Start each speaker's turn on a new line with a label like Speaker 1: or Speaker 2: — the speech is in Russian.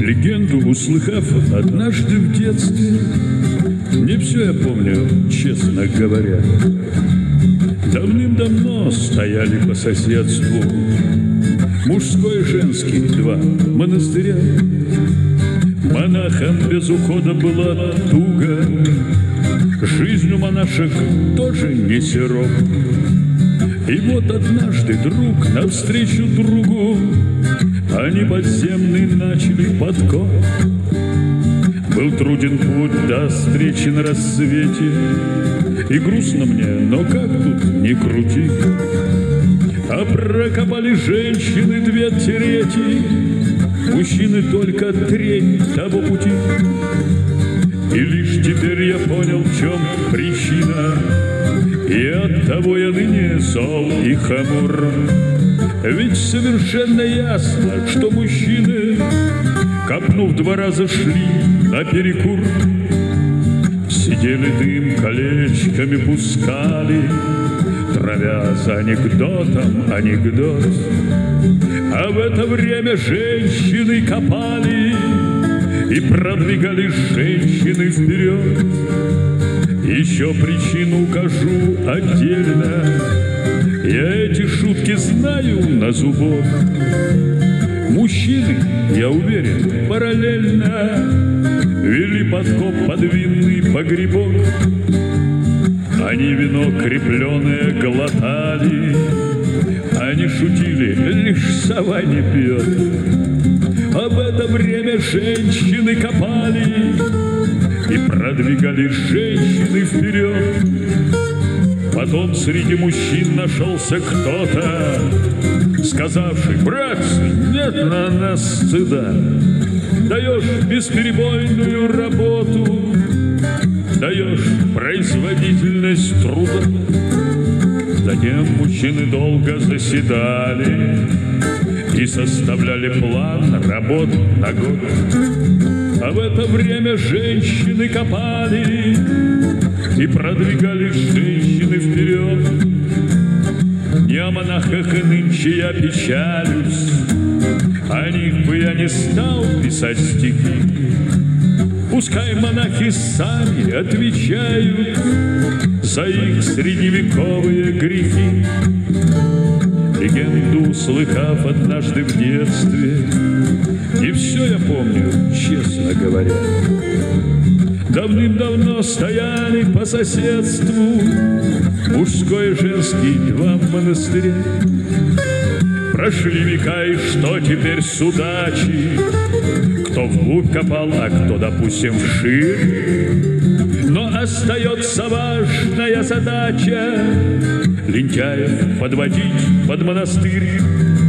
Speaker 1: Легенду услыхав однажды в детстве, не все я помню, честно говоря. Давным-давно стояли по соседству мужской и женский два монастыря. Монахам без ухода была туго, жизнь у монашек тоже не сироп. И вот однажды друг навстречу другу они подземный начали подкоп. Был труден путь до встречи на рассвете, и грустно мне, но как тут не крути. А прокопали женщины 2/3, мужчины только треть того пути. И лишь теперь я понял, в чем причина, и оттого я ныне зол и хмур. Ведь совершенно ясно, что мужчины, копнув 2 раза, шли наперекур. Сидели дым колечками пускали, травя за анекдотом анекдот. А в это время женщины копали и продвигали женщины вперед. Еще причину укажу отдельно, я эти шутки знаю на зубок. Мужчины, я уверен, параллельно вели подкоп под винный погребок. Они вино крепленое глотали, они шутили, лишь сова не пьет. А в это время женщины копали и продвигали женщины вперед. Потом среди мужчин нашелся кто-то, сказавший: братцы, нет на нас стыда. Даешь бесперебойную работу, даешь производительность труда. Затем мужчины долго заседали и составляли план работ на год. А в это время женщины копали и продвигали женщины вперед. Не о монахах и нынче я печалюсь, о них бы я не стал писать стихи. Пускай монахи сами отвечают за их средневековые грехи. Легенду услыхав однажды в детстве, не все я помню, честно говоря. Давным-давно стояли по соседству мужской и женский 2 монастыря. Прошли века, и что теперь судачи? Кто вглубь копал, а кто, допустим, вширь. Но остается важная задача лентяев подводить под монастырь.